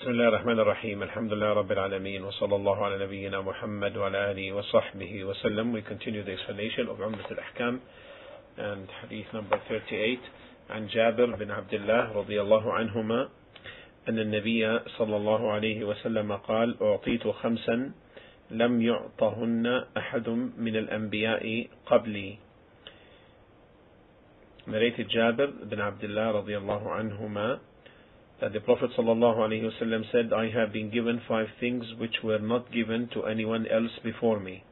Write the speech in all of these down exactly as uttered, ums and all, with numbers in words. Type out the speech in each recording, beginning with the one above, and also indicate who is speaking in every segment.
Speaker 1: بسم الله الرحمن الرحيم الحمد لله رب العالمين وصلى الله على نبينا محمد وعلى آله وصحبه وسلم. We continue the explanation of عمدة الأحكام and hadith number thirty-eight. عن جابر بن عبد الله رضي الله عنهما أن النبي صلى الله عليه وسلم قال: أعطيت خمسا لم يعطهن أحد من الأنبياء قبلي. Narrated Jabir bin Abdullah رضي الله عنهما that the Prophet sallallahu alaihi wasallam said, I have been given five things which were not given to anyone else before me.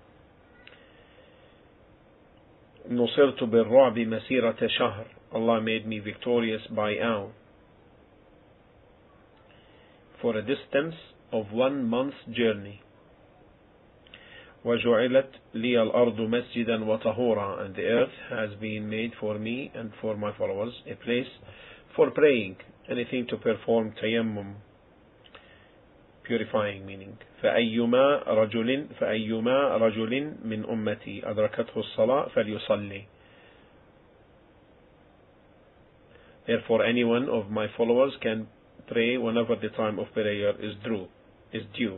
Speaker 1: نصرت بالرعب مسيرة شهر. Allah made me victorious by awe for a distance of one month's journey. وجعلت لي الأرض مسجدا وطهورا, and the earth has been made for me and for my followers a place for praying, anything to perform tayammum, purifying meaning. فأيما رجل فأيما رجل من أمتي أدركته الصلاة فليصلي. Therefore, any one of my followers can pray whenever the time of prayer is due. Is due.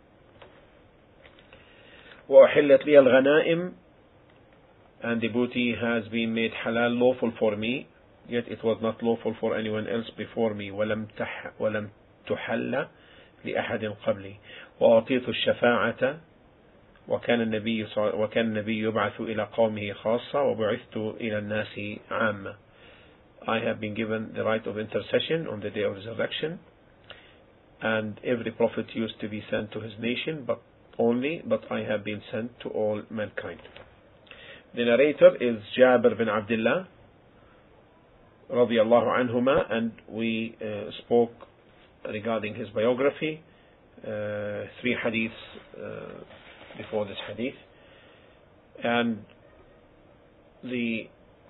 Speaker 1: وأحلت لي الغنائم, and the booty has been made halal, lawful for me, yet it was not lawful for anyone else before me. ولم تح ولم تحل لأحد قبلي. وأعطيت الشفاعة وكان النبي وكان النبي يبعث إلى قومه خاصة وبعثت إلى الناس عامة. I have been given the right of intercession on the day of resurrection, and every prophet used to be sent to his nation, but only, but I have been sent to all mankind. The narrator is Jabir bin Abdullah radiyallahu anhuma, and we uh, spoke regarding his biography, uh, three hadiths uh, before this hadith, and the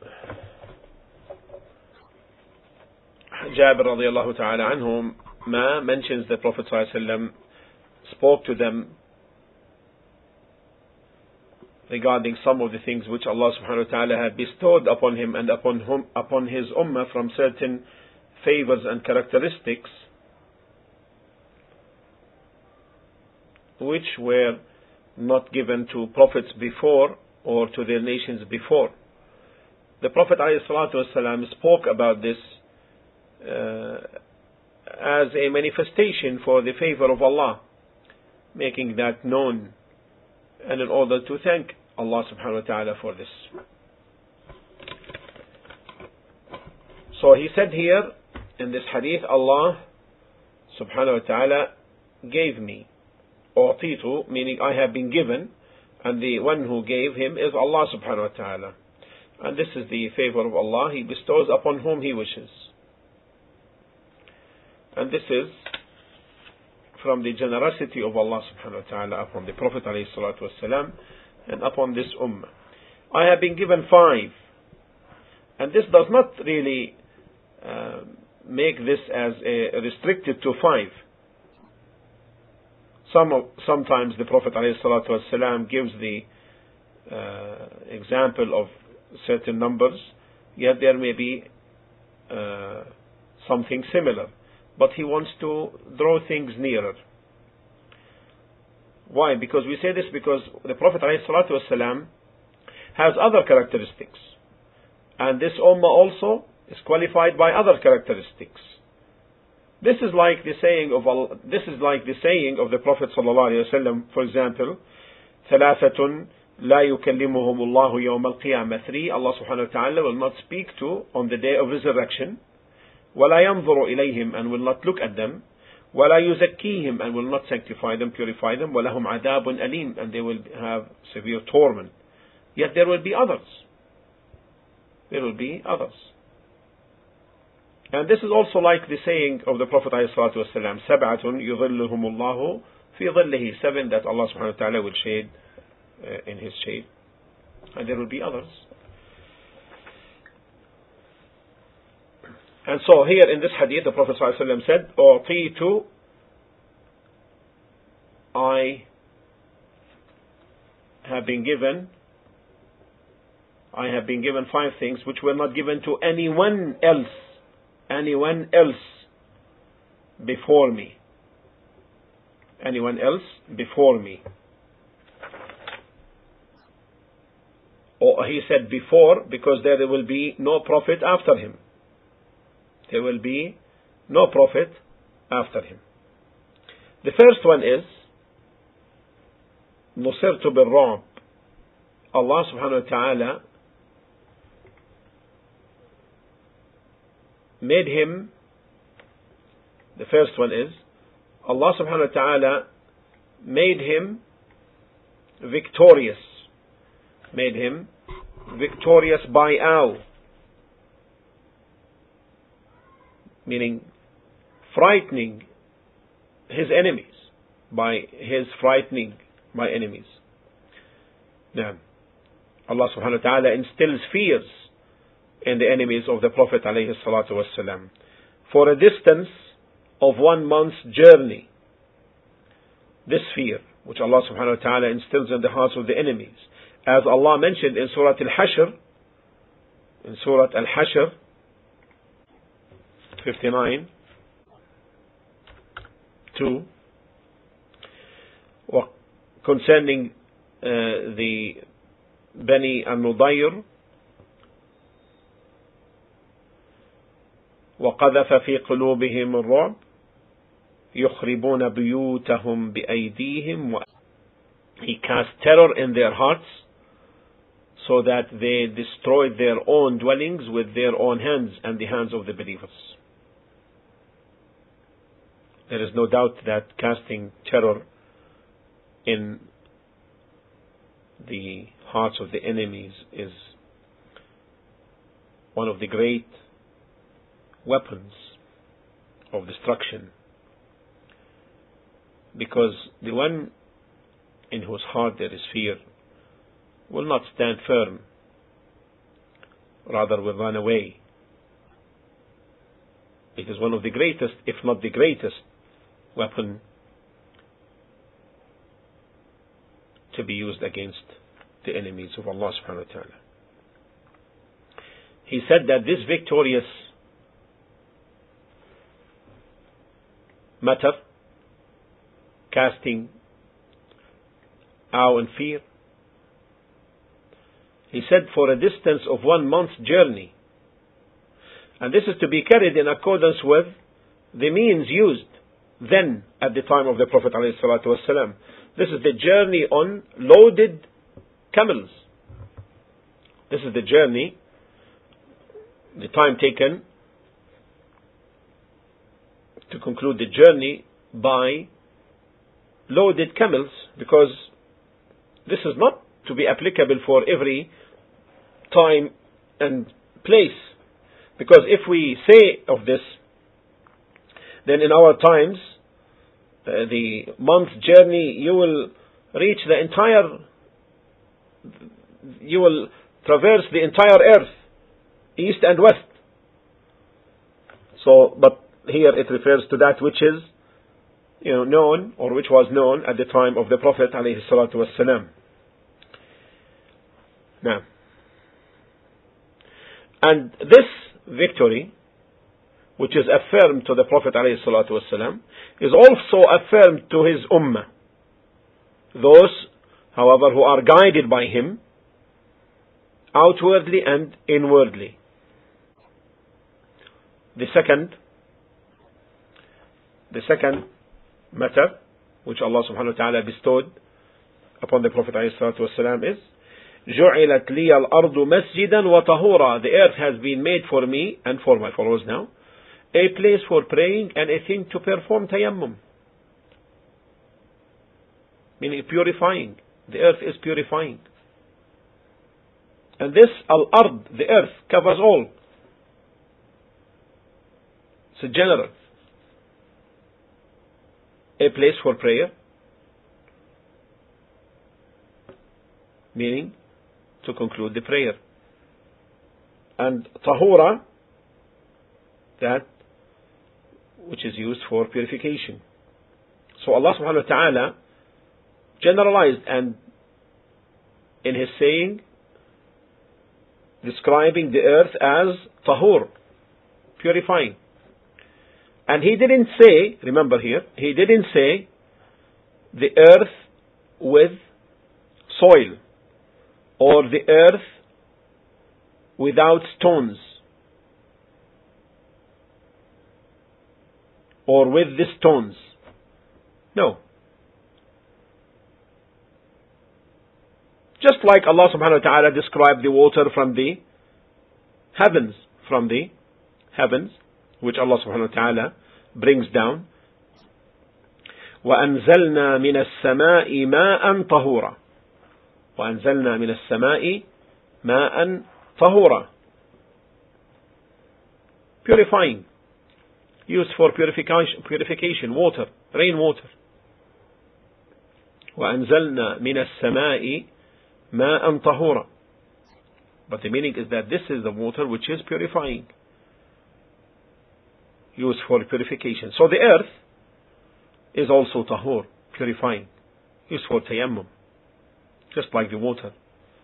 Speaker 1: Jabir radiyallahu ta'ala anhum ma mentions the Prophet sallallahu alaihi wasallam spoke to them regarding some of the things which Allah subhanahu wa ta'ala had bestowed upon him and upon him, upon his ummah, from certain favors and characteristics which were not given to prophets before or to their nations before. The Prophet ﷺ spoke about this uh, as a manifestation for the favor of Allah, making that known, and in order to thank Allah subhanahu wa ta'ala for this. So he said here in this hadith, Allah subhanahu wa ta'ala gave me. أعطيت, meaning I have been given, and the one who gave him is Allah subhanahu wa ta'ala. And this is the favor of Allah. He bestows upon whom He wishes. And this is from the generosity of Allah subhanahu wa ta'ala upon the Prophet alayhi salatu wasalam and upon this ummah. I have been given five, and this does not really uh, make this as a restricted to five. Some of, sometimes the Prophet alayhi salatu wasalam gives the uh, example of certain numbers, yet there may be uh, something similar, but he wants to draw things nearer. Why? Because we say this because the Prophet ﷺ has other characteristics, and this ummah also is qualified by other characteristics. This is like the saying of Allah, this is like the saying of the Prophet ﷺ, for example, ثلاثة لا يكلمهم الله يوم القيامة. Three, Allah subhanahu wa ta'ala will not speak to on the day of resurrection. ولا ينظر إليهم, and will not look at them. ولا يزكيهم, and will not sanctify them, purify them. ولهم عذاب أليم, and they will have severe torment. Yet there will be others. There will be others. And this is also like the saying of the Prophet ﷺ, سبعة يظلهم الله في ظله. Seven that Allah subhanahu wa ta'ala will shade uh, in His shade. And there will be others. And so here in this hadith, the Prophet ﷺ said, أعطيت, I have been given, I have been given five things which were not given to anyone else, anyone else before me. anyone else before me. Or he said before because there will be no prophet after him. There will be no prophet after him. The first one is نصرت بالرعب. Allah subhanahu wa ta'ala made him, the first one is, Allah subhanahu wa ta'ala made him victorious. Made him victorious by awe. Meaning frightening his enemies. By his frightening my enemies. Now, Allah subhanahu wa ta'ala instills fears in the enemies of the Prophet alayhi salatu wasalam. For a distance of one month's journey. This fear, which Allah subhanahu wa ta'ala instills in the hearts of the enemies. As Allah mentioned in Surah Al-Hashr, in Surah Al-Hashr, fifty-nine, two, concerning uh, the Bani al-Nudayr, وقذف في قلوبهم الرعب يخربون بيوتهم بأيديهم. He cast terror in their hearts so that they destroyed their own dwellings with their own hands and the hands of the believers. There is no doubt that casting terror in the hearts of the enemies is one of the great weapons of destruction, because the one in whose heart there is fear will not stand firm, rather will run away. It is one of the greatest, if not the greatest, weapon to be used against the enemies of Allah subhanahu wa ta'ala. He said that this victorious matter, casting awe and fear, he said for a distance of one month's journey. And this is to be carried in accordance with the means used then at the time of the Prophet ﷺ. This is the journey on loaded camels. This is the journey, the time taken to conclude the journey by loaded camels, because this is not to be applicable for every time and place. Because if we say of this, then in our times, uh, the month's journey, you will reach the entire, you will traverse the entire earth, east and west. So, but here it refers to that which is, you know, known, or which was known at the time of the Prophet alayhi salatu wassalam. Now, and this victory, which is affirmed to the Prophet alayhi salatu wassalam, is also affirmed to his ummah. Those, however, who are guided by him, outwardly and inwardly. The second, the second matter which Allah subhanahu wa ta'ala bestowed upon the Prophet alayhi salatu wassalam is جُعِلَتْ لِيَ الْأَرْضُ مَسْجِدًا وَطَهُورًا. The earth has been made for me and for my followers now a place for praying and a thing to perform tayammum, meaning purifying. The earth is purifying. And this al-ard, the earth, covers all. It's a general. A place for prayer, meaning to conclude the prayer. And tahura, that which is used for purification. So Allah subhanahu wa ta'ala generalized, and in his saying, describing the earth as tahur, purifying. And he didn't say, remember here, he didn't say the earth with soil, or the earth without stones, or with the stones. No. Just like Allah subhanahu wa ta'ala described the water from the heavens, from the heavens, which Allah subhanahu wa ta'ala brings down. وَأَنزَلْنَا مِنَ السَّمَاءِ مَاءً طَهُورًا وَأَنزَلْنَا مِنَ السَّمَاءِ مَاءً طَهُورًا. Purifying, used for purification, purification, water, rainwater. وَأَنزَلْنَا مِنَ السَّمَاءِ مَاءً طَهُورًا. But the meaning is that this is the water which is purifying, used for purification. So the earth is also tahur, purifying, used for tayammum, just like the water.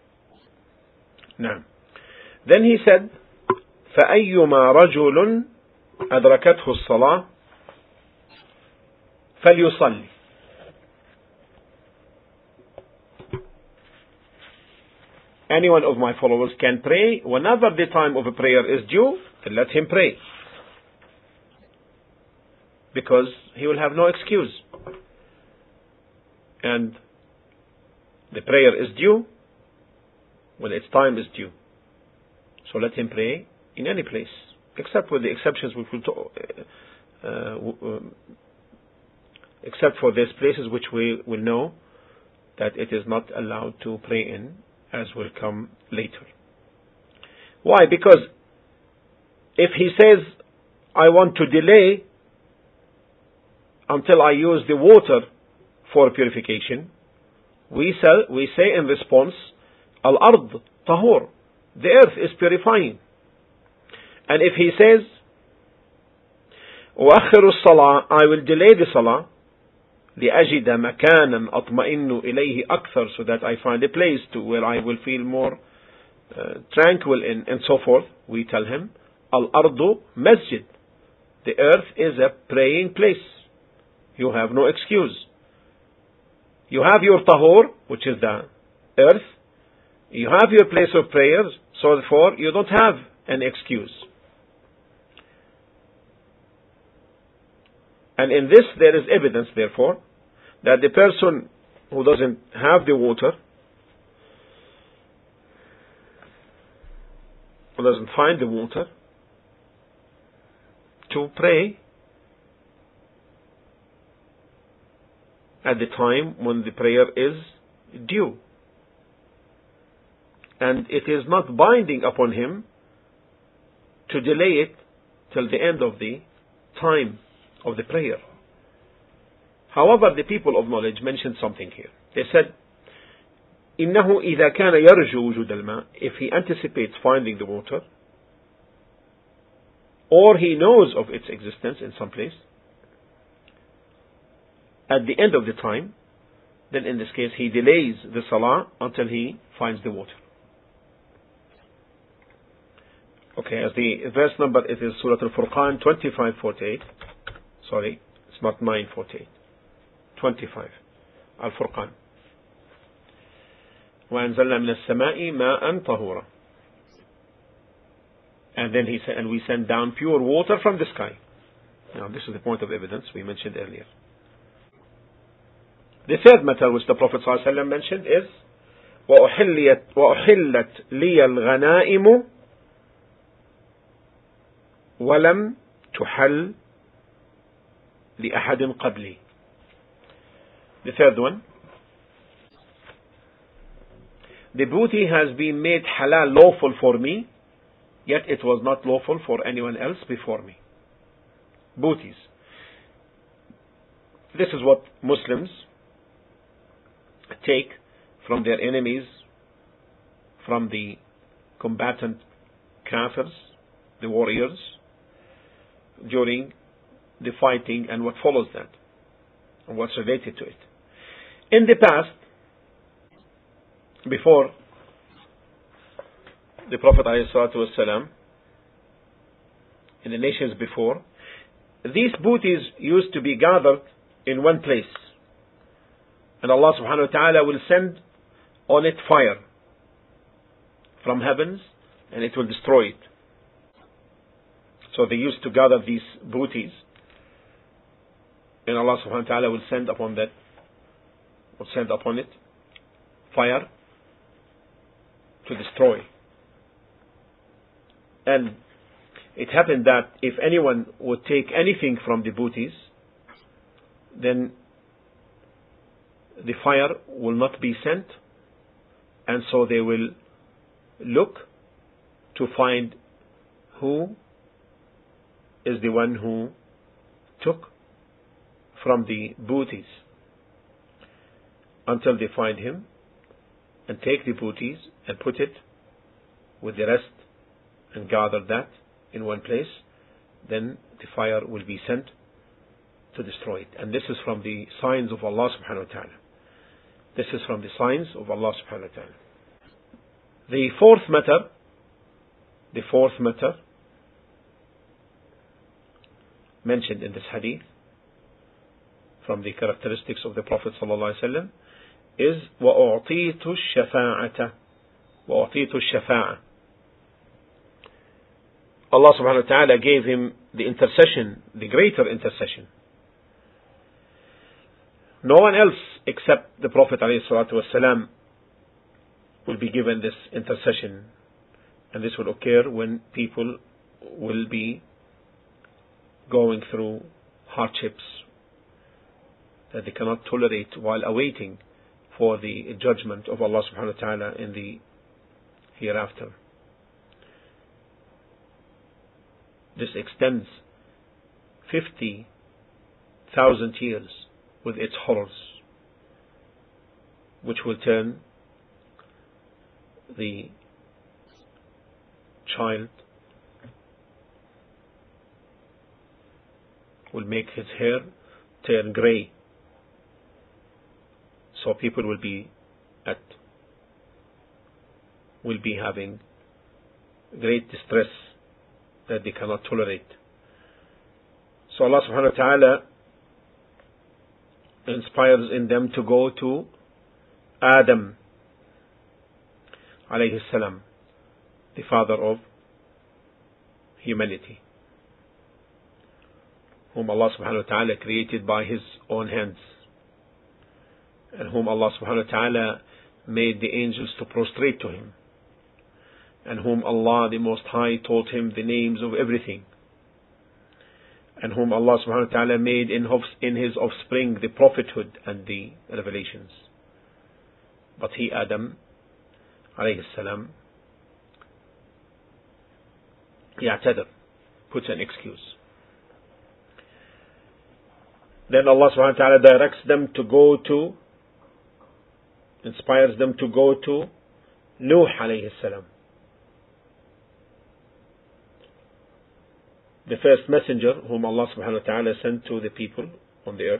Speaker 1: Now, then he said, فَأَيُّمَا رَجُلٌ أَدْرَكَتْهُ الصَّلَاةِ فَلْيُصَلِّ. Any one of my followers can pray. Whenever the time of a prayer is due, then let him pray, because he will have no excuse. And the prayer is due when its time is due. So let him pray in any place, except with the exceptions which we'll talk, uh, uh, except for these places which we will know that it is not allowed to pray in, as will come later. Why? Because if he says, I want to delay until I use the water for purification, we say, we say in response, Al-Ard Tahur, the earth is purifying. And if he says, وَأَخِّرُ الصَّلَاةِ, I will delay the salah, لِأَجِدَ مَكَانًا أَطْمَئِنُّ إِلَيْهِ أَكْثَرُ, so that I find a place to where I will feel more uh, tranquil in, and so forth, we tell him, Al-Ardu Masjid, the earth is a praying place. You have no excuse. You have your tahur, which is the earth. You have your place of prayers, so therefore you don't have an excuse. And in this there is evidence, therefore, that the person who doesn't have the water, who doesn't find the water, to pray at the time when the prayer is due. And it is not binding upon him to delay it till the end of the time of the prayer. However, the people of knowledge mentioned something here. They said, إِنَّهُ إِذَا كَانَ يَرْجُو وُجُودَ الْمَاءِ, if he anticipates finding the water, or he knows of its existence in some place, at the end of the time, then in this case he delays the salah until he finds the water. Okay, as the verse number, it is Surah Al-Furqan twenty-five forty-eight. Sorry, it's not nine forty-eight. twenty-five. Al-Furqan. وَأَنزَلْنَا مِنَ السَّمَاءِ مَاءً طَهُورًا. And then he said, and we send down pure water from the sky. Now this is the point of evidence we mentioned earlier. The third matter which the Prophet ﷺ mentioned is وَأُحِلَّتْ وَأُحِلَّتْ لِيَ الْغَنَائِمُ وَلَمْ تُحَلْ لِأَحَدٍ قَبْلِي. The third one, the booty has been made halal, lawful for me, yet it was not lawful for anyone else before me. Booties. This is what Muslims take from their enemies, from the combatant kafirs, the warriors, during the fighting and what follows that, and what's related to it. In the past, before the Prophet ﷺ, in the nations before, these booties used to be gathered in one place. And Allah subhanahu wa ta'ala will send on it fire from heavens, and it will destroy it. So they used to gather these booties, and Allah subhanahu wa ta'ala will send upon that, will send upon it fire to destroy. And it happened that if anyone would take anything from the booties, then the fire will not be sent, and so they will look to find who is the one who took from the booties, until they find him and take the booties and put it with the rest and gather that in one place. Then the fire will be sent to destroy it. And this is from the signs of Allah subhanahu wa ta'ala. This is from the signs of Allah subhanahu wa ta'ala. The fourth matter, the fourth matter mentioned in this hadith from the characteristics of the Prophet sallallahu alaihi wasallam is وَأُعْطِيتُ الشَّفَاعَةَ وَأُعْطِيتُ الشَّفَاعَةَ. Allah subhanahu wa ta'ala gave him the intercession, the greater intercession. No one else except the Prophet alayhi salatu wasalam will be given this intercession, and this will occur when people will be going through hardships that they cannot tolerate while awaiting for the judgment of Allah subhanahu wa ta'ala in the hereafter. This extends fifty thousand years with its horrors, which will turn the child, will make his hair turn grey. So people will be at, will be having great distress that they cannot tolerate. So Allah subhanahu wa ta'ala inspires in them to go to Adam alayhi salam, the father of humanity, whom Allah subhanahu wa ta'ala created by his own hands, and whom Allah subhanahu wa ta'ala made the angels to prostrate to him, and whom Allah the Most High taught him the names of everything, and whom Allah subhanahu wa ta'ala made in his offspring the prophethood and the revelations. But he, Adam alayhi salam, يعتذر, puts an excuse. Then Allah subhanahu wa ta'ala directs them to go to, inspires them to go to Nuh alayhi salam, the first messenger whom Allah subhanahu wa ta'ala sent to the people on the earth,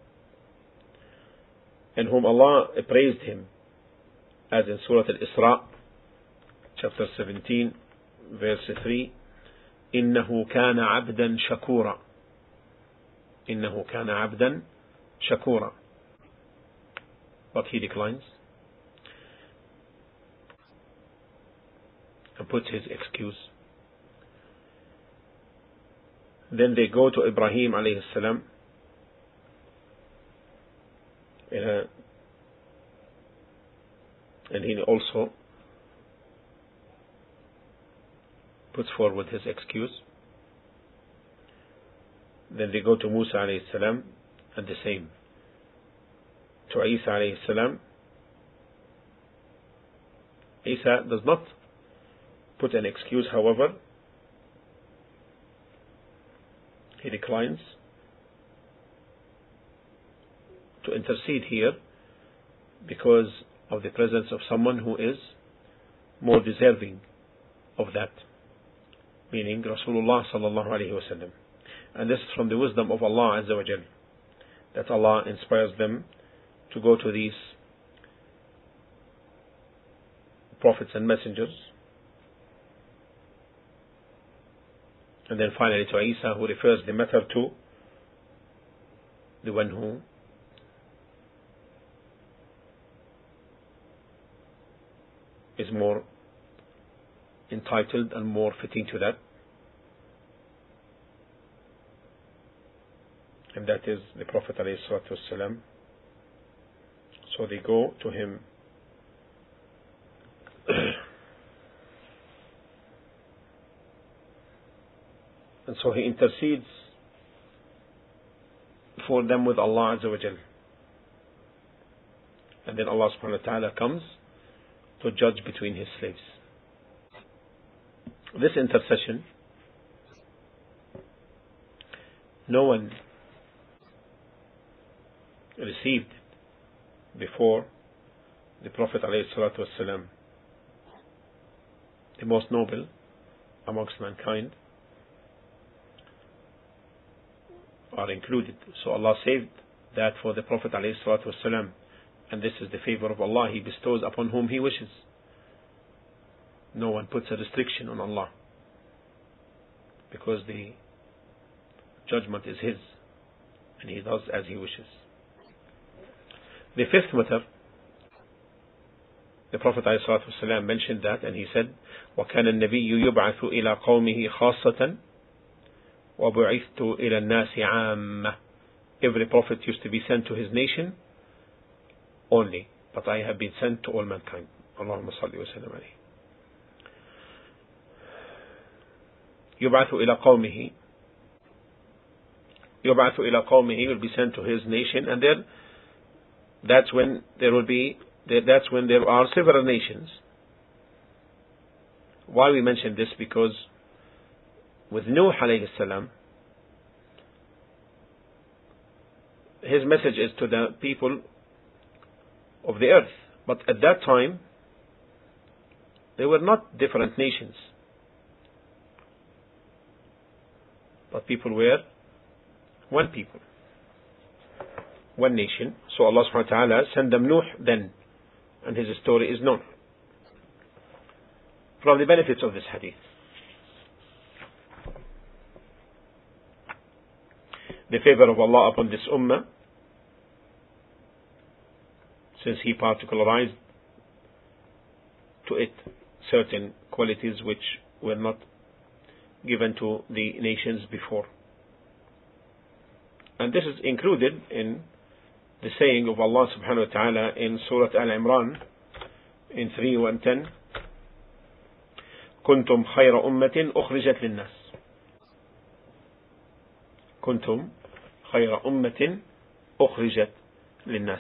Speaker 1: and whom Allah praised him, as in Surah Al-Isra, chapter seventeen, verse three, إِنَّهُ كَانَ عَبْدًا شَكُورًا. إِنَّهُ كَانَ عَبْدًا شَكُورًا. But he declines and puts his excuse. Then they go to Ibrahim alayhi salam, uh, and he also puts forward his excuse. Then they go to Musa alayhi salam, and the same. To Isa alayhi salam, Isa does not put an excuse, however. He declines to intercede here because of the presence of someone who is more deserving of that, meaning Rasulullah sallallahu alaihi wasallam. And this is from the wisdom of Allah Azza wa Jal, that Allah inspires them to go to these prophets and messengers, and then finally to Isa, who refers the matter to the one who more entitled and more fitting to that. And that is the Prophet ﷺ. So they go to him and so he intercedes for them with Allah Azza wa Jal. And then Allah subhanahu wa ta'ala comes to judge between his slaves. This intercession, no one received before the Prophet ﷺ, the most noble amongst mankind, are included. So Allah saved that for the Prophet ﷺ, and this is the favor of Allah. He bestows upon whom He wishes. No one puts a restriction on Allah, because the judgment is His, and He does as He wishes. The fifth matter, the Prophet ﷺ mentioned that, and he said, وَكَانَ النَّبِيُّ يُبْعَثُ إِلَى قَوْمِهِ خَاصَّةً وَبُعِثْتُ إِلَى النَّاسِ عَامَّةً. Every prophet used to be sent to his nation only, but I have been sent to all mankind. Allahumma salli wa sallam alayhi. يُبْعَثُ إِلَى قَوْمِهِ يُبْعَثُ إِلَى قَوْمِهِ will be sent to his nation, and there that's when there will be that's when there are several nations. Why we mention this? Because with Nuh alayhi salam, his message is to the people of the earth, but at that time they were not different nations, but people were one people, one nation. So Allah subhanahu wa ta'ala sent them Nuh then, and his story is known. From the benefits of this hadith, the favor of Allah upon this ummah, since He particularized to it certain qualities which were not given to the nations before. And this is included in the saying of Allah subhanahu wa ta'ala in Surah Al-Imran in three one ten, كنتم خير أمة أخرجت للناس كنتم خير أمة أخرجت للناس.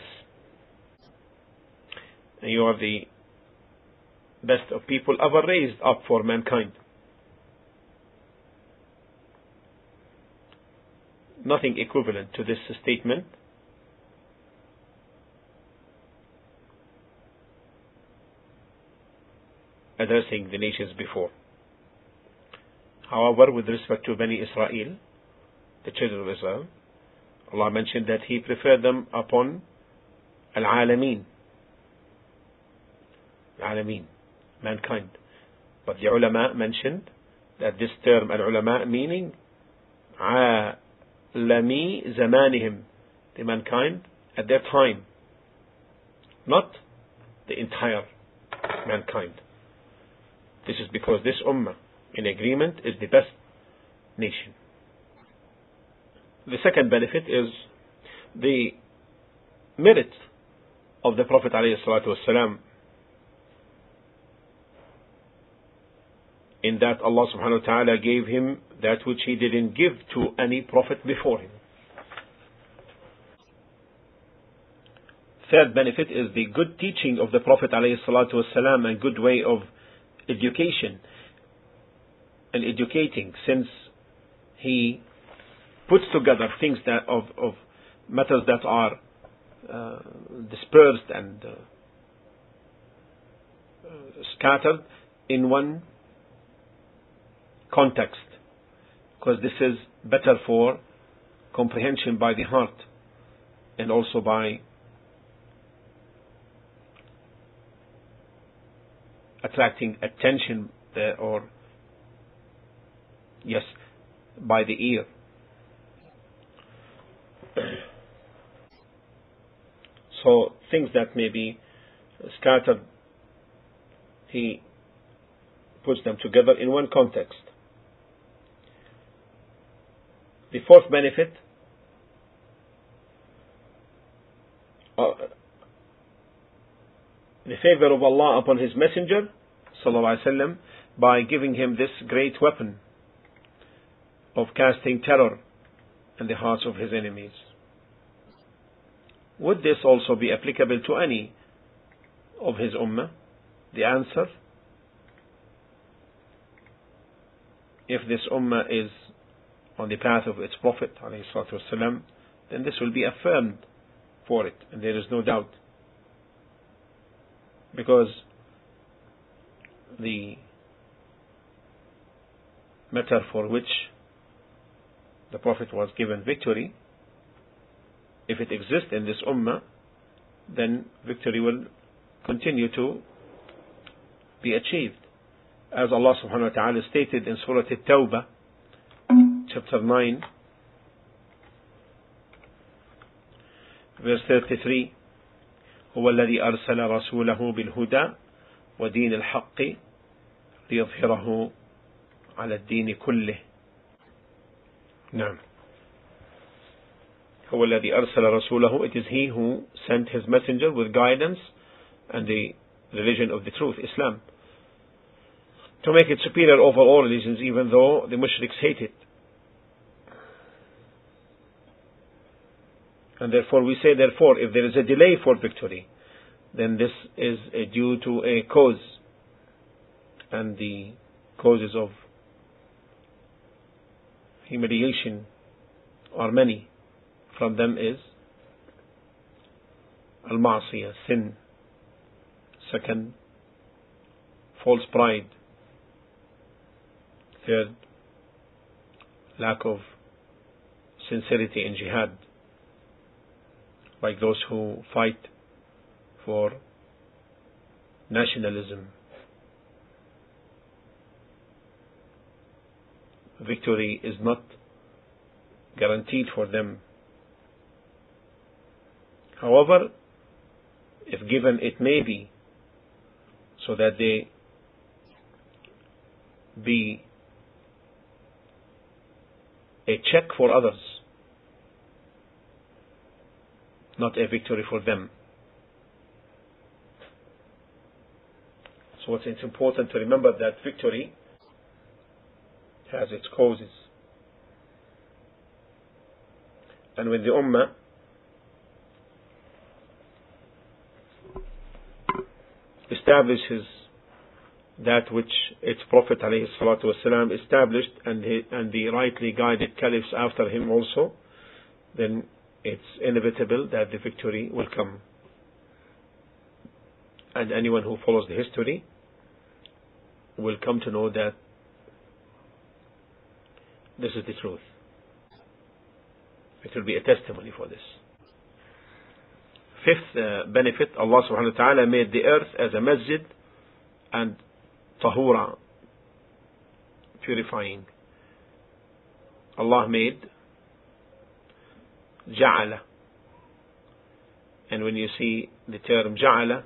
Speaker 1: And you are the best of people ever raised up for mankind. Nothing equivalent to this statement addressing the nations before. However, with respect to Bani Israel, the children of Israel, Allah mentioned that He preferred them upon Al-Alameen, Al-Alameen, mankind. But the ulama mentioned that this term Al-Ulama meaning Alami Zamanihim, the mankind at their time, not the entire mankind. This is because this ummah in agreement is the best nation. The second benefit is the merit of the Prophet ﷺ, in that Allah subhanahu wa ta'ala gave him that which He didn't give to any prophet before him. Third benefit is the good teaching of the Prophet ﷺ and good way of education and educating, since he puts together things that of, of matters that are uh, dispersed and uh, scattered in one context, because this is better for comprehension by the heart and also by attracting attention uh, or yes by the ear. So things that may be scattered he puts them together in one context. The fourth benefit, uh, the favor of Allah upon His Messenger sallallahu alaihi wasallam by giving him this great weapon of casting terror in the hearts of his enemies. Would this also be applicable to any of his ummah? The answer, if this ummah is on the path of its Prophet ﷺ, then this will be affirmed for it, and there is no doubt. Because the matter for which the Prophet was given victory, if it exists in this ummah, then victory will continue to be achieved. As Allah subhanahu wa ta'ala stated in Surah At-Tawbah, chapter nine, verse thirty-three, هو الذي أرسل رسوله بالهدى ودين الحق ليظهره على الدين كله. نعم. هو الذي أرسل رسوله, it is He who sent His messenger with guidance and the religion of the truth, Islam, to make it superior over all religions, even though the mushriks hate it. And therefore we say, therefore, if there is a delay for victory, then this is uh, due to a cause, and the causes of humiliation are many. From them is al-ma'siyah, sin. Second, false pride. Third, lack of sincerity in jihad, like those who fight for nationalism. Victory is not guaranteed for them. However, if given, it may be, so that they be a check for others, not a victory for them. So it's important to remember that victory has its causes. And when the Ummah establishes that which its Prophet ﷺ established, and, he, and the rightly guided caliphs after him also, then it's inevitable that the victory will come. And anyone who follows the history will come to know that this is the truth. It will be a testimony for this. Fifth uh, benefit, Allah subhanahu wa ta'ala made the earth as a masjid and tahura, purifying. Allah made ja'ala. And when you see the term ja'ala,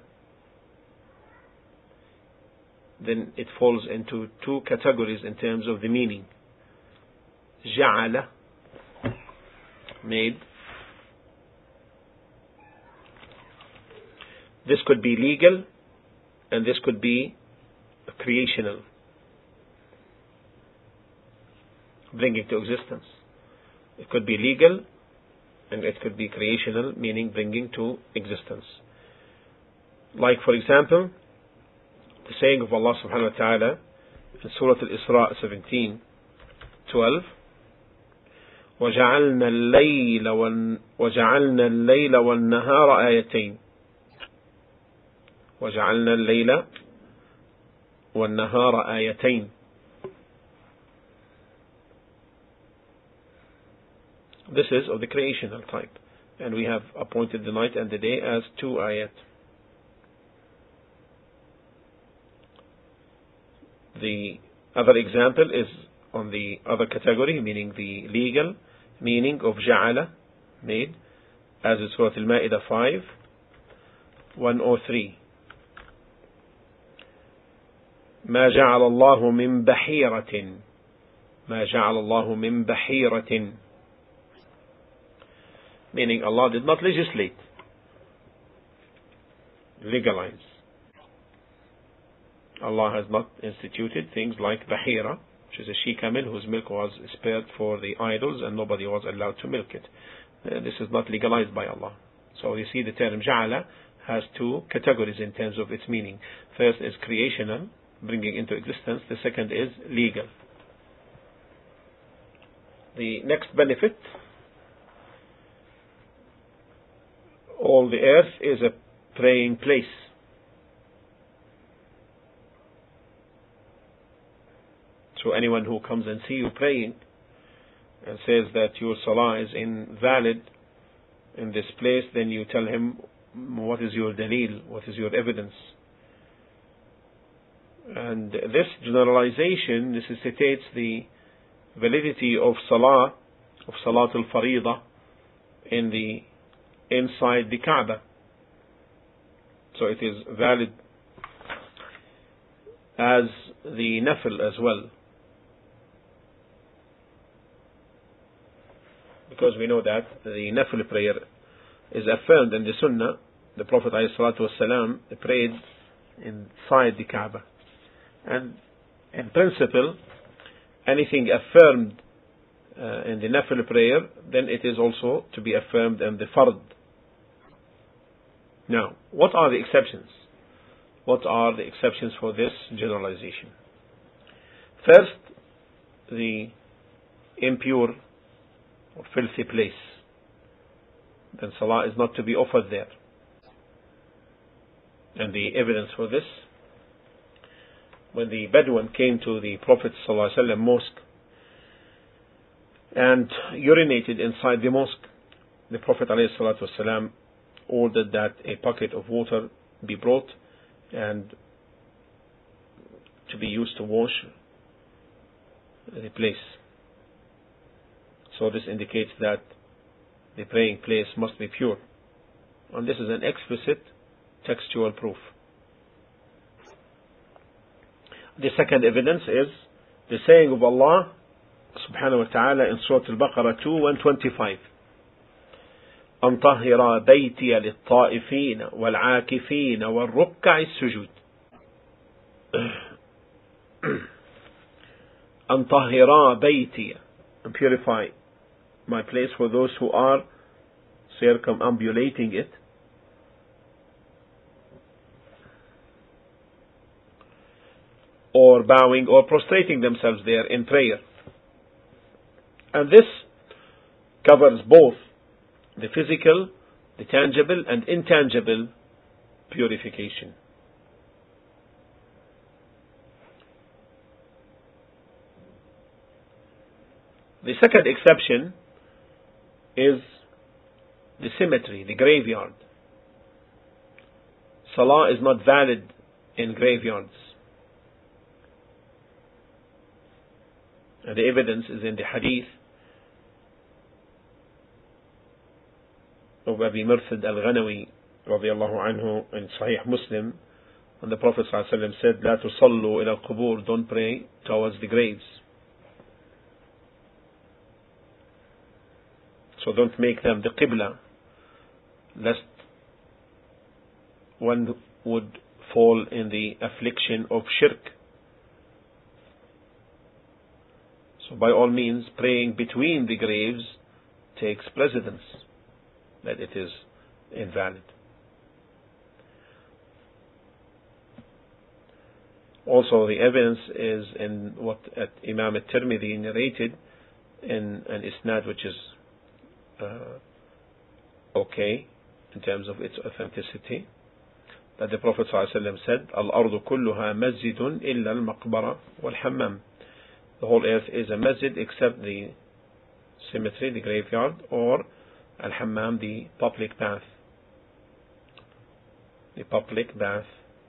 Speaker 1: then it falls into two categories in terms of the meaning. Ja'ala, made. This could be legal, and this could be creational, bringing to existence. It could be legal, and it could be creational, meaning bringing to existence. Like, for example, the saying of Allah subhanahu wa ta'ala in Surah Al-Isra seventeen twelve, وَجَعَلْنَا اللَّيْلَ وَجَعَلْنَا اللَّيْلَ وَالنَّهَارَ آيَتَيْنِ وَجَعَلْنَا اللَّيْلَ وَالنَّهَارَ آيَتَيْنِ. This is of the creational type, and we have appointed the night and the day as two ayat. The other example is on the other category, meaning the legal meaning of ja'ala, made, as in Surah Al-Ma'idah five one oh three. ما جعل الله من بحيرة ما جعل الله من بحيرة, meaning Allah did not legislate, legalize. Allah has not instituted things like Bahira, which is a she-camel whose milk was spared for the idols and nobody was allowed to milk it. Uh, this is not legalized by Allah. So you see the term Ja'ala has two categories in terms of its meaning. First is creational, bringing into existence. The second is legal. The next benefit, all the earth is a praying place. So anyone who comes and see you praying and says that your salah is invalid in this place, then you tell him, what is your dalil, what is your evidence? And this generalization necessitates the validity of salah, of salat al-faridah in the inside the Kaaba. So it is valid as the nafil as well. Because we know that the nafil prayer is affirmed in the Sunnah. The Prophet ﷺ prayed inside the Kaaba. And in principle, anything affirmed uh, in the nafil prayer, then it is also to be affirmed in the fard. Now, what are the exceptions? What are the exceptions for this generalization? First, the impure or filthy place. Then salah is not to be offered there. And the evidence for this, when the Bedouin came to the Prophet ﷺ mosque and urinated inside the mosque, the Prophet ﷺ ordered that a bucket of water be brought and to be used to wash the place. So this indicates that the praying place must be pure. And this is an explicit textual proof. The second evidence is the saying of Allah subhanahu wa ta'ala in Surah Al-Baqarah two one twenty-five. أن طهر بيتي للطائفين والعاكفين والركع السجود. أن طهر بيتي, and purify my place for those who are circumambulating it, or bowing or prostrating themselves there in prayer. And this covers both the physical, the tangible and intangible purification. The second exception is the cemetery, the graveyard. Salah is not valid in graveyards. And the evidence is in the hadith of Abi Murthad al-Ghanawi radiyallahu anhu in Sahih Muslim, when the Prophet ﷺ said, لا تصلوا إلى القبور, don't pray towards the graves. So don't make them the qibla, lest one would fall in the affliction of shirk. So by all means, praying between the graves takes precedence, that it is invalid. Also, the evidence is in what Imam al-Tirmidhi narrated in an isnad which is uh, okay in terms of its authenticity, that the Prophet ﷺ said, Al-ardu kulluha masjidun illa al-maqbara wal-hammam. The whole earth is a masjid except the cemetery, the graveyard, or al-hammam, the public bath. The public bath.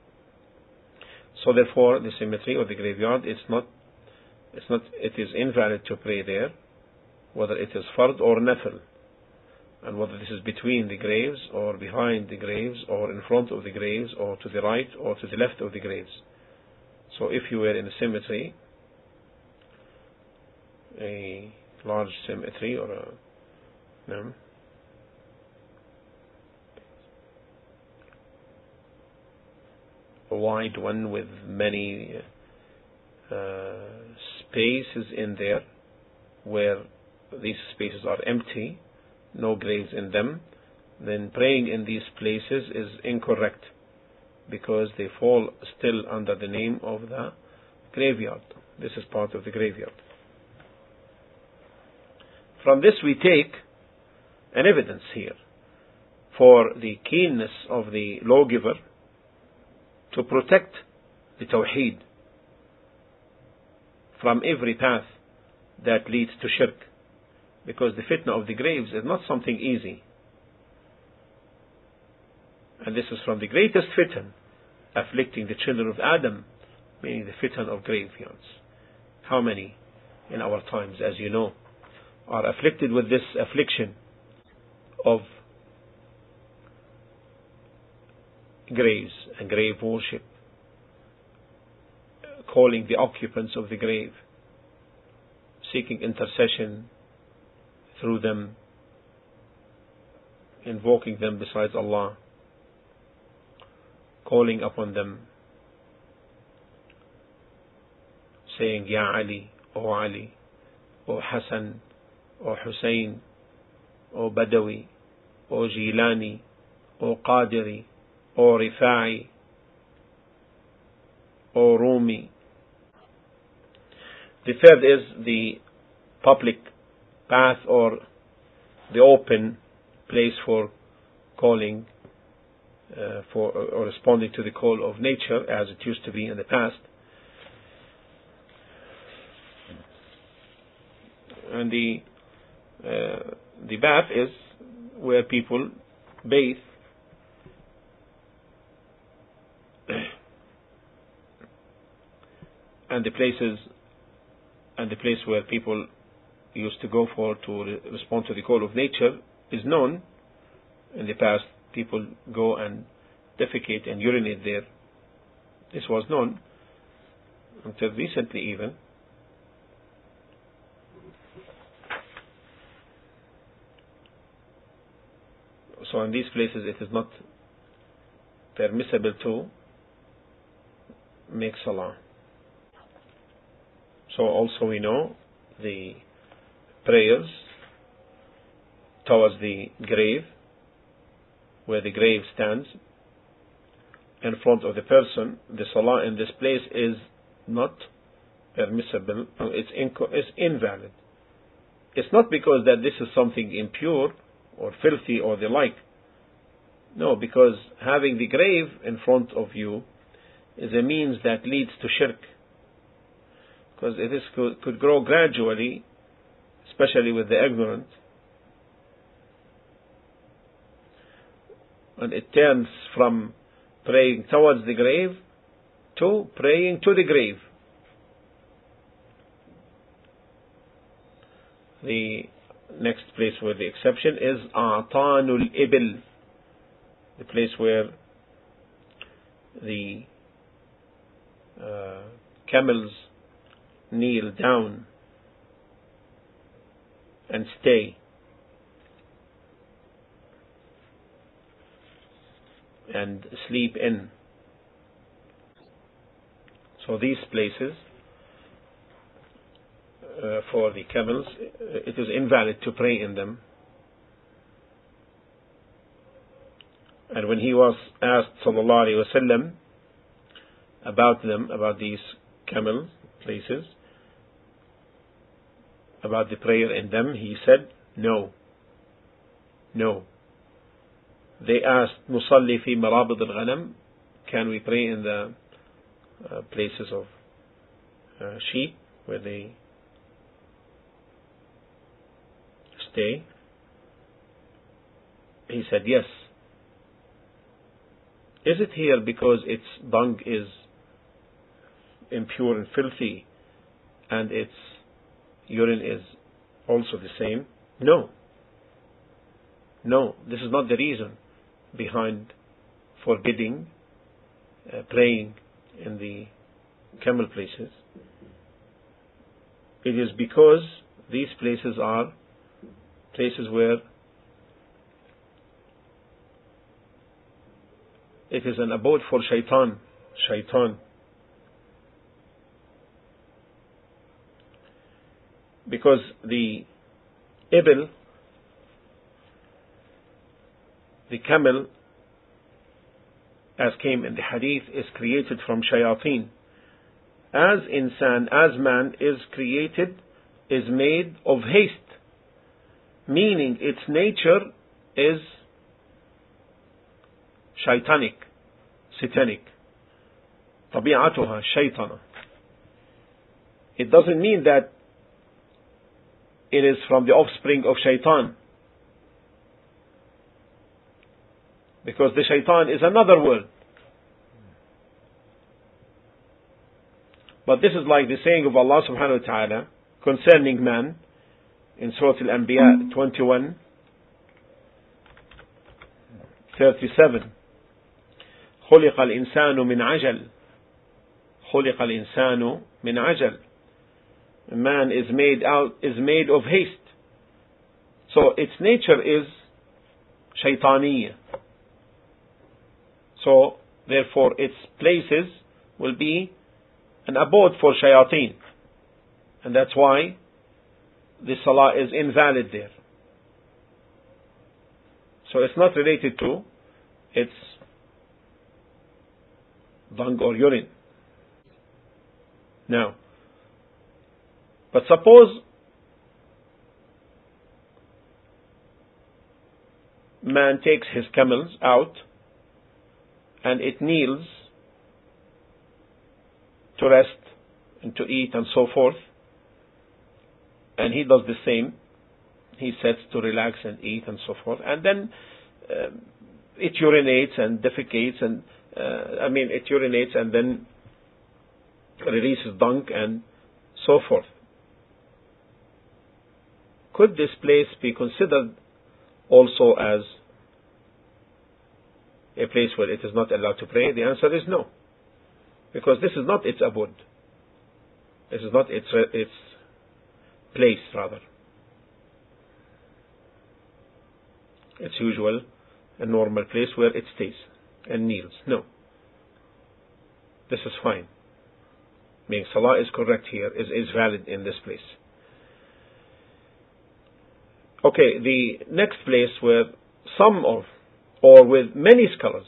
Speaker 1: So therefore, the cemetery or the graveyard is not, it's not, it is invalid to pray there, whether it is fard or nafil, and whether this is between the graves or behind the graves or in front of the graves or to the right or to the left of the graves. So if you were in a cemetery, a large cemetery or a no, a wide one with many uh, spaces in there where these spaces are empty, no graves in them, then praying in these places is incorrect because they fall still under the name of the graveyard. This is part of the graveyard. From this we take an evidence here for the keenness of the lawgiver to protect the Tawheed from every path that leads to shirk, because the fitna of the graves is not something easy. And this is from the greatest fitan afflicting the children of Adam, meaning the fitan of graveyards. How many in our times, as you know, are afflicted with this affliction of graves and grave worship, calling the occupants of the grave, seeking intercession through them, invoking them besides Allah, calling upon them, saying, Ya Ali, O Ali, O Hassan, O Hussein, O Badawi, O Jilani, O Qadiri, O Rifa'i, O Rumi. The third is the public path or the open place for calling uh, for or responding to the call of nature as it used to be in the past. And the uh, the bath is where people bathe and the places and the place where people used to go for to re- respond to the call of nature is known. In the past, people go and defecate and urinate there. This was known until recently even. So in these places it is not permissible to make salah. So also we know the prayers towards the grave, where the grave stands in front of the person, the salah in this place is not permissible, it's, inco- it's invalid. It's not because that this is something impure or filthy or the like. No, because having the grave in front of you is a means that leads to shirk. Because it is, could, could grow gradually, especially with the ignorant, and it turns from praying towards the grave to praying to the grave. The next place where the exception is A'tanul Ibil, the place where the uh, camels kneel down and stay, and sleep in. So these places uh, for the camels, it is invalid to pray in them. And when he was asked sallallahu alaihi wasallam about them, about these camel places, about the prayer in them, he said, no, no. They asked, Nusalli fi marabid al-ghanam, can we pray in the uh, places of uh, sheep where they stay? He said, yes. Is it here because its dung is impure and filthy and its urine is also the same? No. No, this is not the reason behind forbidding uh, praying in the camel places, it is because these places are places where it is an abode for shaitan, shaitan. Because the ibil, the camel, as came in the hadith, is created from shayateen. As insan, as man is created, is made of haste, meaning its nature is shaitanic, satanic. طبيعتها شيطنة. It doesn't mean that it is from the offspring of shaitan, because the shaitan is another world. But this is like the saying of Allah subhanahu wa ta'ala concerning man in Surah Al-Anbiya twenty-one thirty-seven. خلق الإنسان من عجل. خلق الإنسان من عجل. Man is made out is made of haste. So its nature is shaytaniyya. So therefore its places will be an abode for shayateen. And that's why the salah is invalid there. So it's not related to its dung or urine. Now, but suppose man takes his camels out and it kneels to rest and to eat and so forth, and he does the same. He sits to relax and eat and so forth, and then uh, it urinates and defecates and uh, I mean it urinates and then releases dung and so forth. Could this place be considered also as a place where it is not allowed to pray? The answer is no, because this is not its abode. This is not its its place, rather. Its usual and normal place where it stays and kneels. No. This is fine. Meaning salah is correct here, is, is valid in this place. Okay, the next place where some of, or with many scholars,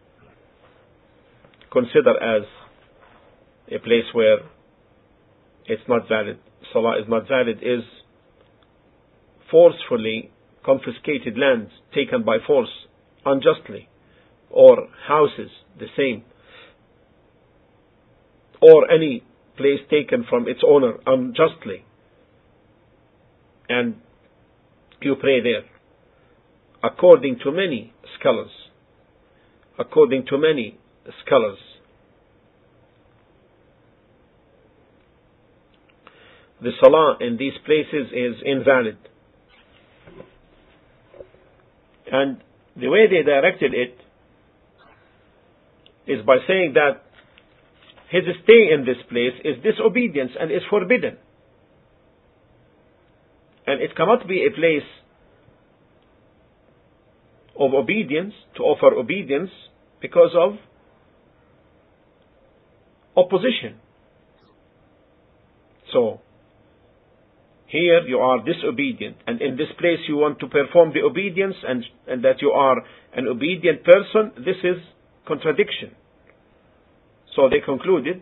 Speaker 1: consider as a place where it's not valid, salah is not valid, is forcefully confiscated lands taken by force unjustly, or houses the same, or any place taken from its owner unjustly, and you pray there. According to many scholars, according to many scholars, the salah in these places is invalid. And the way they directed it is by saying that his stay in this place is disobedience and is forbidden. And it cannot be a place of obedience, to offer obedience, because of opposition. So, here you are disobedient, and in this place you want to perform the obedience, and, and that you are an obedient person. This is contradiction. So they concluded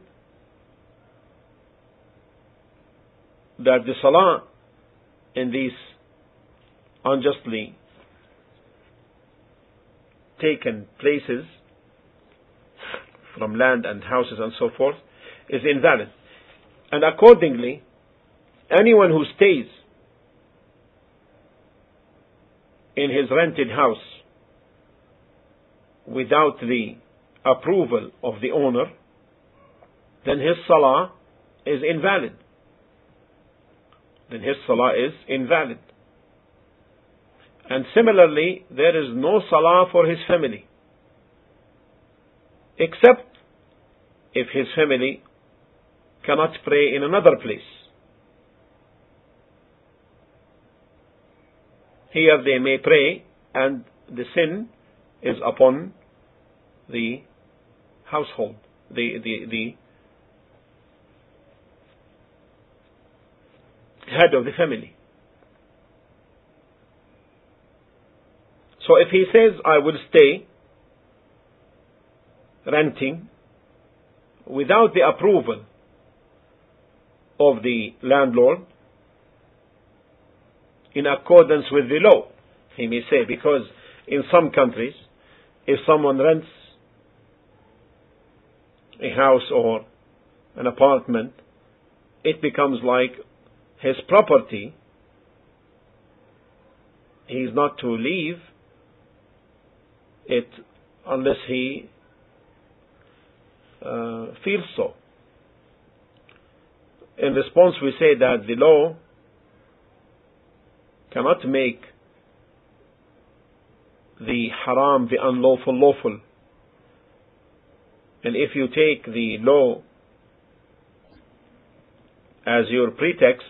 Speaker 1: that the salah in these unjustly taken places from land and houses and so forth is invalid. And accordingly, anyone who stays in his rented house without the approval of the owner, then his salah is invalid. Then his salah is invalid. And similarly, there is no salah for his family, except if his family cannot pray in another place. Here they may pray, and the sin is upon the household, the, the, the head of the family. So if he says, I will stay renting without the approval of the landlord, in accordance with the law, he may say, because in some countries, if someone rents a house or an apartment, it becomes like his property. He is not to leave it unless he uh, feels so. In response, we say that the law cannot make the haram, the unlawful, lawful. And if you take the law as your pretext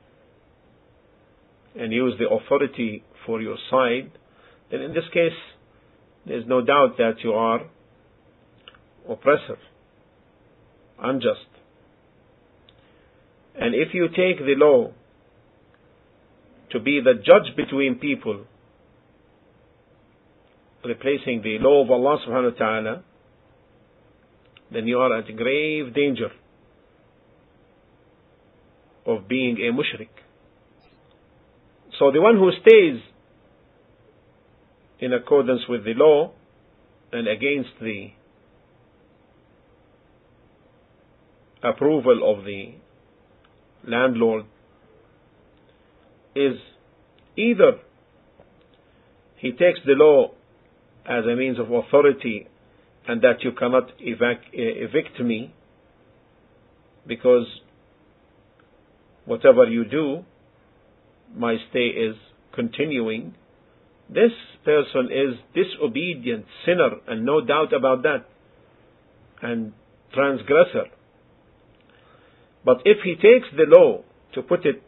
Speaker 1: and use the authority for your side, then in this case, there is no doubt that you are oppressor, unjust. And if you take the law to be the judge between people, replacing the law of Allah subhanahu wa ta'ala, then you are at grave danger of being a mushrik. So the one who stays in accordance with the law and against the approval of the landlord is either he takes the law as a means of authority and that you cannot evac- evict me because whatever you do, my stay is continuing. This person is disobedient, sinner, and no doubt about that, and transgressor. But if he takes the law to put it,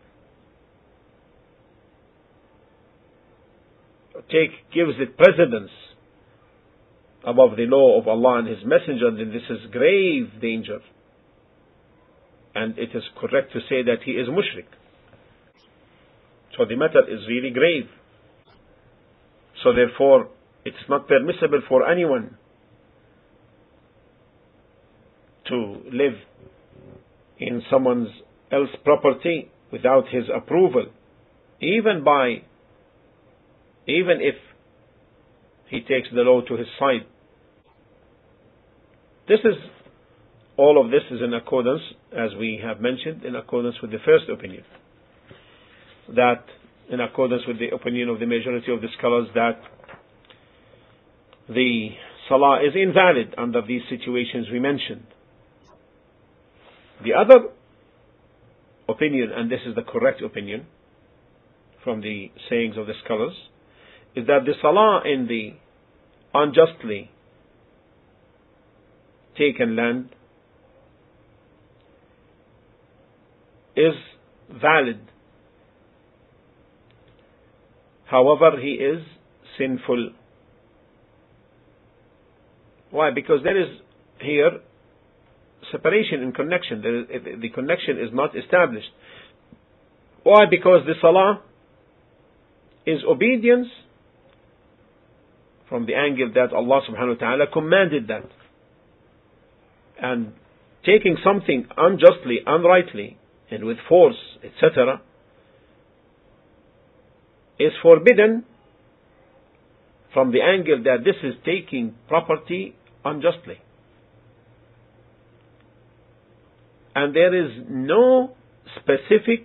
Speaker 1: take, gives it precedence above the law of Allah and His Messenger, then this is grave danger. And it is correct to say that he is mushrik. So the matter is really grave. So therefore, it's not permissible for anyone to live in someone else's property without his approval, even by, even if he takes the law to his side. This is, all of this is in accordance, as we have mentioned, in accordance with the first opinion. That, in accordance with the opinion of the majority of the scholars, that the salah is invalid under these situations we mentioned. The other opinion, and this is the correct opinion from the sayings of the scholars, is that the salah in the unjustly taken land is valid. However, he is sinful. Why? Because there is here separation in connection. There is, the connection is not established. Why? Because the salah is obedience from the angle that Allah subhanahu wa ta'ala commanded that. And taking something unjustly, unrightly, and with force, et cetera, is forbidden from the angle that this is taking property unjustly. And there is no specific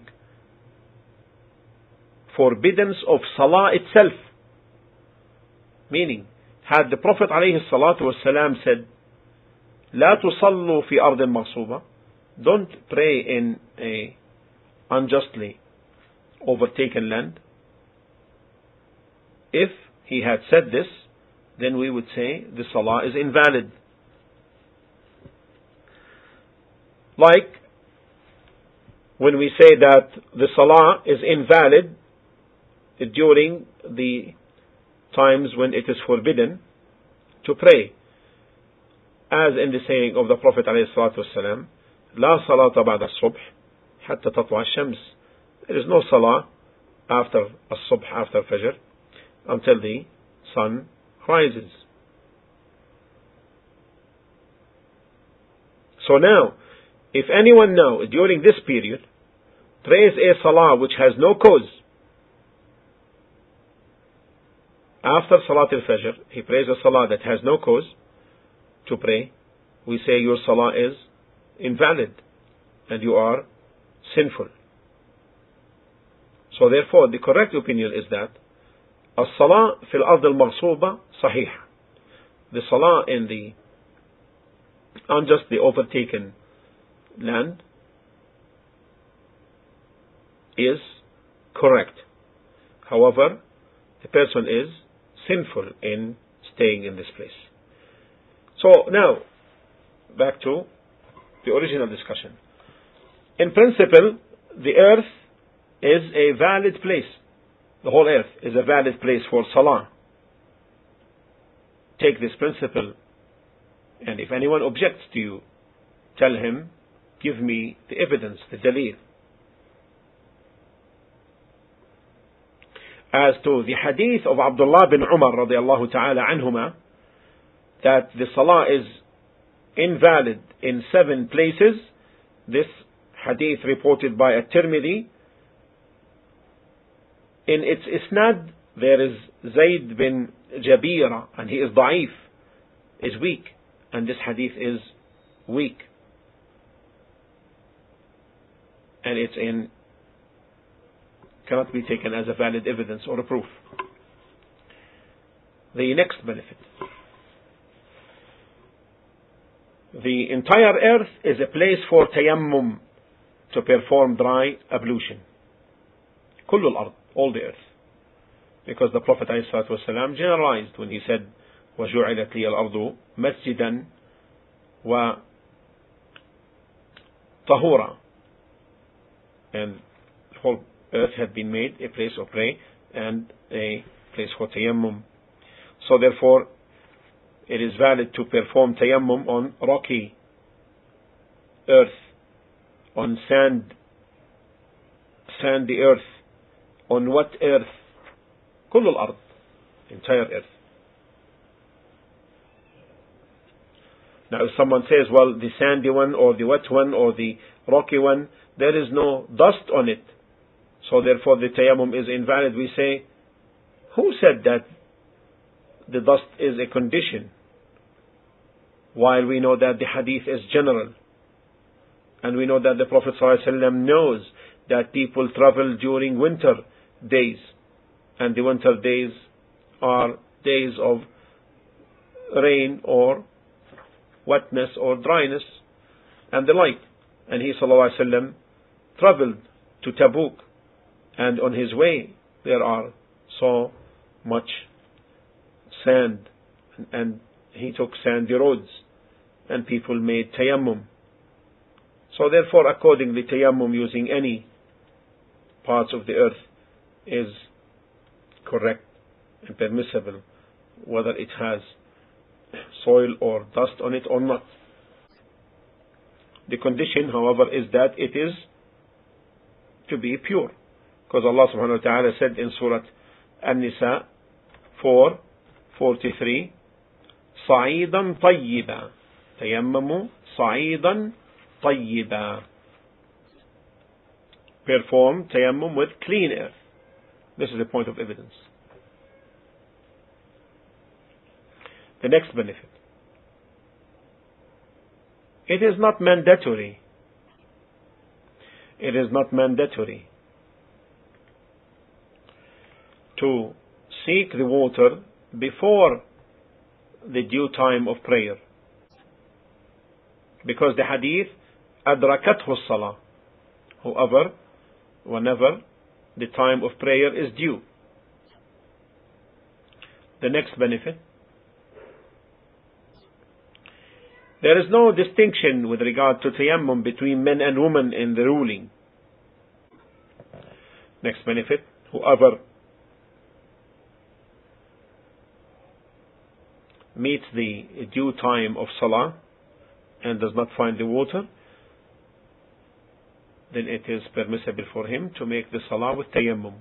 Speaker 1: forbiddance of salah itself. Meaning, had the Prophet ﷺ said, لا تصلوا في أرض مغصوبة, don't pray in a unjustly overtaken land. If he had said this, then we would say the salah is invalid. Like when we say that the salah is invalid during the times when it is forbidden to pray, as in the saying of the Prophet ﷺ, لا صلاة بعد الصبح حتى تطلع الشمس. There is no salah after الصبح, after Fajr, until the sun rises. So now, if anyone now during this period prays a salah which has no cause, after Salat al-Fajr, he prays a salah that has no cause to pray, we say your salah is invalid and you are sinful. So therefore, the correct opinion is that as-salah fil ard al-maghsuba sahih. The salah in the unjustly overtaken land is correct. However, the person is sinful in staying in this place. So now, back to the original discussion. In principle, the earth is a valid place. The whole earth is a valid place for salah. Take this principle, and if anyone objects to you, tell him, give me the evidence, the dalil. As to the hadith of Abdullah bin Umar radiallahu ta'ala anhuma, that the salah is invalid in seven places, this hadith reported by at-Tirmidhi, in its isnad there is Zayd bin Jabira, and he is da'if, is weak, and this hadith is weak, and it's in cannot be taken as a valid evidence or a proof. The next benefit: the entire earth is a place for tayammum, to perform dry ablution. كل الأرض, all the earth, because the Prophet ﷺ generalized when he said وَجُعِلَتْ لِيَ الْأَرْضُ مَسْجِدًا وَطَهُورًا, and the whole earth had been made a place of prayer and a place for tayammum. So therefore, it is valid to perform tayammum on rocky earth, on sand, sandy earth, on wet earth, كل الأرض, entire earth. Now if someone says, well, the sandy one or the wet one or the rocky one, there is no dust on it, so therefore the tayammum is invalid, we say, who said that the dust is a condition, while we know that the hadith is general, and we know that the Prophet ﷺ knows that people travel during winter days, and the winter days are days of rain or wetness or dryness and the like, and he ﷺ traveled to Tabuk, and on his way there are so much sand, and he took sandy roads, and people made tayammum. So therefore, accordingly, tayammum using any parts of the earth is correct and permissible, whether it has soil or dust on it or not. The condition, however, is that it is to be pure, because Allah subhanahu wa ta'ala said in Surah An-Nisa four forty-three, صَعِيدًا طَيِّبًا, تَيَمَّمُوا صَعِيدًا طَيِّبًا, perform tayammum with clean earth. This is a point of evidence. The next benefit: it is not mandatory. It is not mandatory to seek the water before the due time of prayer, because the hadith أدركته الصلاة, whoever, whenever the time of prayer is due. The next benefit: there is no distinction with regard to tayammum between men and women in the ruling. Next benefit, whoever meets the due time of Salah and does not find the water, then it is permissible for him to make the Salah with tayammum.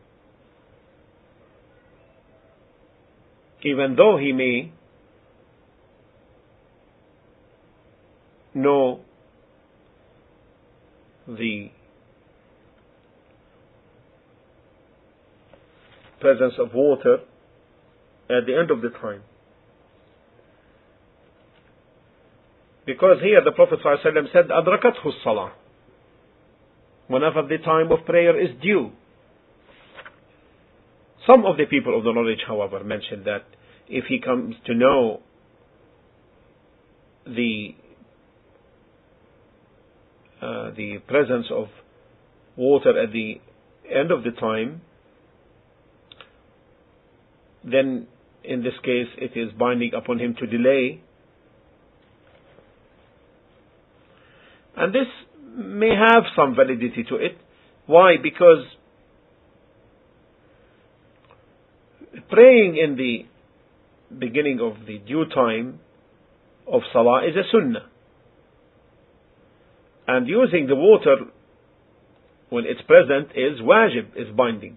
Speaker 1: Even though he may know the presence of water at the end of the time. Because here the Prophet ﷺ said, أَدْرَكَتْهُ الصَّلَاةِ, whenever the time of prayer is due. Some of the people of the knowledge, however, mentioned that if he comes to know the uh, the presence of water at the end of the time, then in this case it is binding upon him to delay. And this may have some validity to it. Why? Because praying in the beginning of the due time of Salah is a sunnah. And using the water when it's present is wajib, is binding.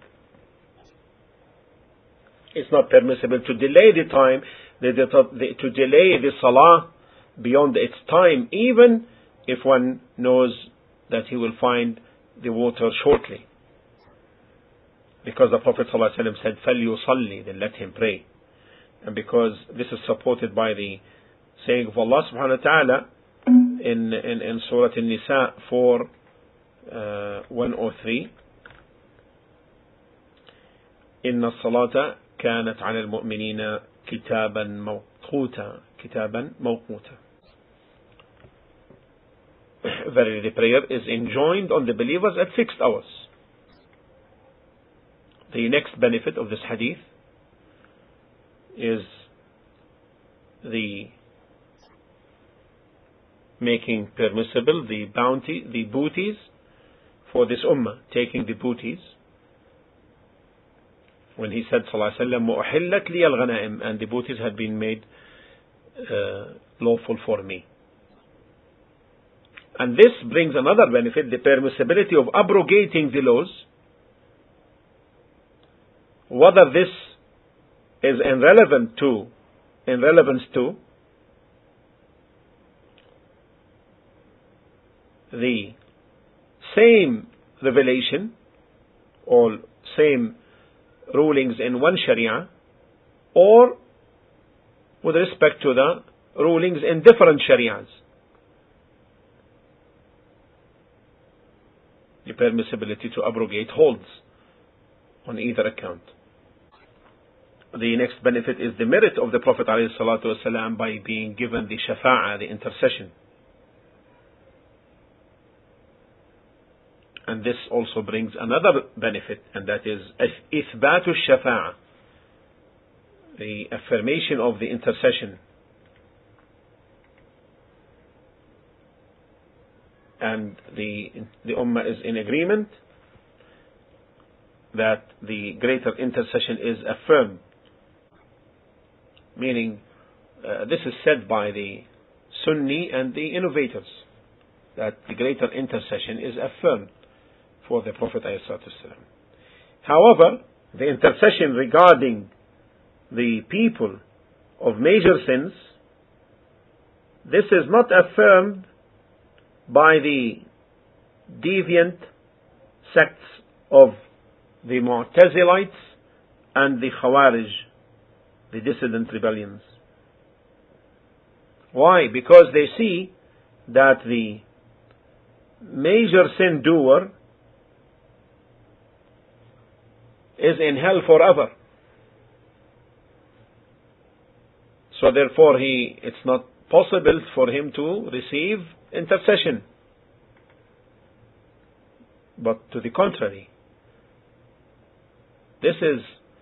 Speaker 1: It's not permissible to delay the time, to delay the Salah beyond its time, even if one knows that he will find the water shortly. Because the Prophet ﷺ said, فَلْيُصَلِّ, then let him pray. And because this is supported by the saying of Allah subhanahu wa ta'ala in, in, in Surah An-Nisa four, uh, one oh three, إِنَّ الصَّلَاةَ كَانَتْ عَلَى الْمُؤْمِنِينَ كِتَابًا مَوْقُوتًا كِتَابًا مَوْقُوتًا. Verily the prayer is enjoined on the believers at fixed hours. The next benefit of this hadith is the making permissible the bounty, the booties for this ummah, taking the booties. When he said sallallahu alaihi wasallam, وَأُحِلَّتْ لِيَ الْغَنَائِمْ, and the booties had been made uh, lawful for me. And this brings another benefit, the permissibility of abrogating the laws, whether this is irrelevant to, in relevance to the same revelation or same rulings in one Sharia, or with respect to the rulings in different Sharias. The permissibility to abrogate holds on either account. The next benefit is the merit of the Prophet ﷺ by being given the shafa'ah, the intercession. And this also brings another benefit, and that is إثبات الشفاعة, the affirmation of the intercession. And the the ummah is in agreement that the greater intercession is affirmed. Meaning, uh, this is said by the Sunni and the innovators, that the greater intercession is affirmed for the Prophet ﷺ. However, the intercession regarding the people of major sins, this is not affirmed by the deviant sects of the Mu'tazilites and the Khawarij, the dissident rebellions. Why? Because they see that the major sin doer is in hell forever. So therefore he, it's not possible for him to receive intercession. But to the contrary, this is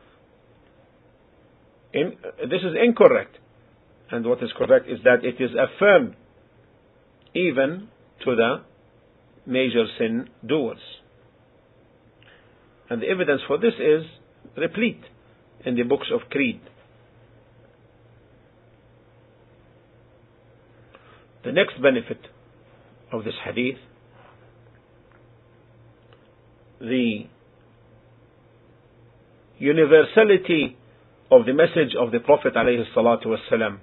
Speaker 1: in, this is incorrect. And what is correct is that it is affirmed even to the major sin doers. And the evidence for this is replete in the books of creed. The next benefit of this hadith, the universality of the message of the Prophet alayhi salatu wasalam.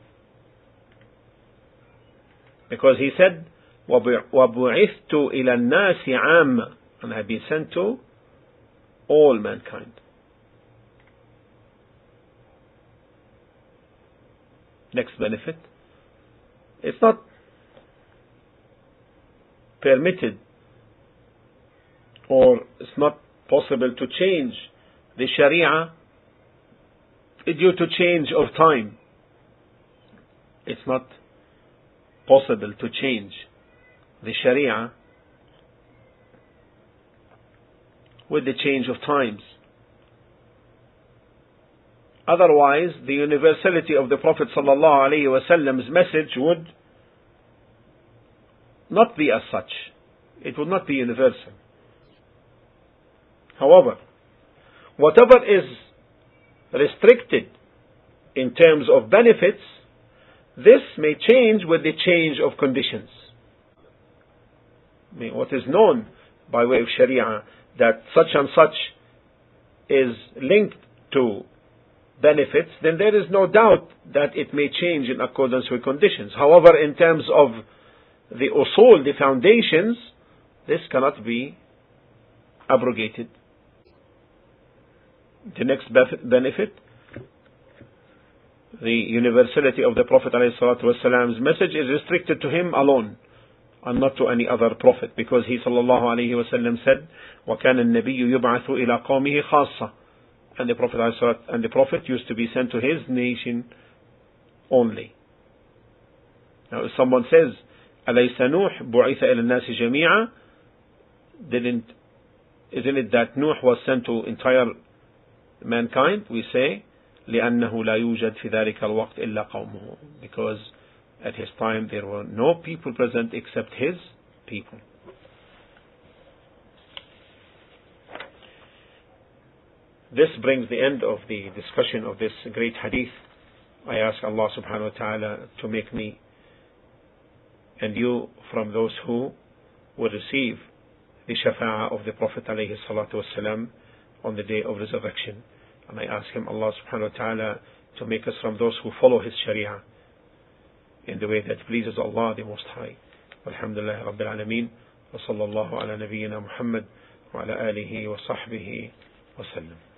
Speaker 1: Because he said, وَبُعِثْتُ إِلَى النَّاسِ عَامًا, and I have been sent to all mankind. Next benefit, it's not permitted or it's not possible to change the Sharia due to change of time. It's not possible to change the Sharia with the change of times. Otherwise, the universality of the Prophet ﷺ's message would not be as such. It would not be universal. However, whatever is restricted in terms of benefits, this may change with the change of conditions. I mean, what is known by way of Sharia that such and such is linked to benefits, then there is no doubt that it may change in accordance with conditions. However, in terms of the usul, the foundations, this cannot be abrogated. The next benefit, the universality of the Prophet ﷺ's message is restricted to him alone and not to any other prophet, because he sallallahu alayhi wa sallam said, وَكَانَ النَّبِيُّ يُبْعَثُ إِلَى قَوْمِهِ خَاصَّةً, and the Prophet and the Prophet used to be sent to his nation only. Now, if someone says, أَلَيْسَ نُوحٌ بُعِثَ إِلَى النَّاسِ جَمِيعًا, didn't isn't it that Nuh was sent to entire mankind? We say, لأنه لا يوجد في ذلك الوقت إلا قومه, because at his time there were no people present except his people. This brings the end of the discussion of this great hadith. I ask Allah subhanahu wa ta'ala to make me and you from those who will receive the shafa'ah of the Prophet alayhi salatu wasalam on the day of resurrection. And I ask him, Allah subhanahu wa ta'ala, to make us from those who follow his sharia in the way that pleases Allah the Most High. Alhamdulillah Rabbil Alameen. Wa sallallahu ala nabiyyina Muhammad wa ala alihi wa sahbihi wa sallam.